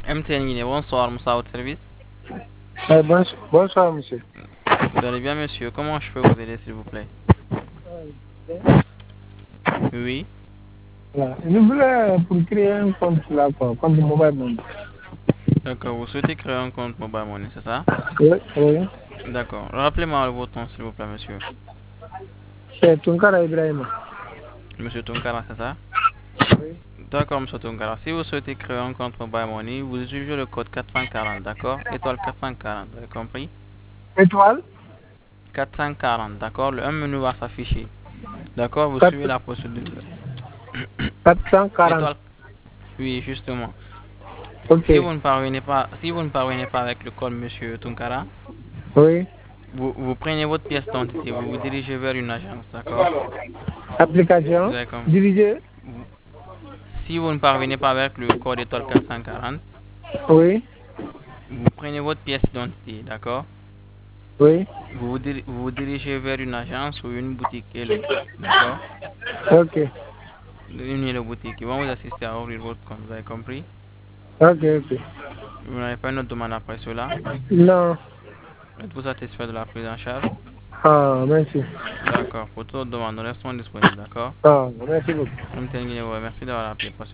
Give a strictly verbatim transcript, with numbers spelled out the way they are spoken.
M T N Guinée, bonsoir, Moussa, votre service. Euh, bonso- bonsoir, monsieur. Vous allez bien, monsieur? Comment je peux vous aider, s'il vous plaît? Oui. Voilà. Je voulais pour créer un compte là, quoi, compte mobile money. D'accord, vous souhaitez créer un compte Mobile Money, c'est ça? Oui, oui. D'accord. Rappelez-moi votre nom, s'il vous plaît, monsieur. C'est Tunkara Ibrahima. Monsieur Tunkara, c'est ça? Oui. D'accord, monsieur Tunkara. Si vous souhaitez créer un compte Mobile Money, vous utilisez le code quatre cent quarante, d'accord? Étoile quatre cent quarante, vous avez compris? Étoile quatre cent quarante, d'accord? Le un menu va s'afficher. D'accord? Vous suivez quatre la procédure. quatre cent quarante. Étoile, oui, justement. Ok. Si vous ne parvenez pas, si vous ne parvenez pas avec le code, monsieur Tunkara, Oui. vous, vous prenez votre pièce d'identité, vous vous dirigez vers une agence, d'accord? Vous Application. avez comme, Dirigé. vous- Si vous ne parvenez pas avec le code étoile quatre cent quarante, Oui. vous prenez votre pièce d'identité, d'accord? Oui. Vous vous, diri- vous vous dirigez vers une agence ou une boutique élève, d'accord? Ok. Une élève boutique, ils vont vous assister à ouvrir votre compte, vous avez compris? Ok, ok. Vous n'avez pas une autre demande après cela? Non. Êtes-vous satisfait de la prise en charge? Ah, merci. D'accord, pour toute autre demande, nous restons disponibles, d'accord? Ah, merci beaucoup. M T N Guinée, ouais, merci d'avoir appelé.